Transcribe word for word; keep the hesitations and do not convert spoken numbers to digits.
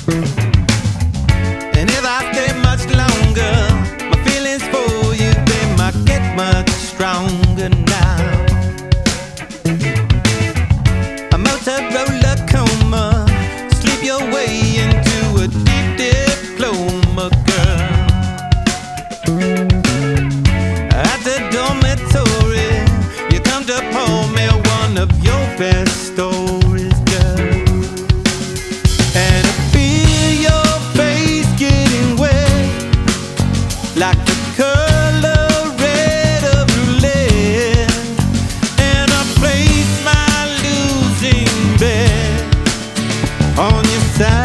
And if I stay much longer, my feelings for you, they might get much stronger now. A Motorola coma, sleep your way into a deep diploma, girl. At the dormitory, you come to pour me one of your best stories, girl. And I feel your face getting wet, like the color red of roulette. And I place my losing bet on your side.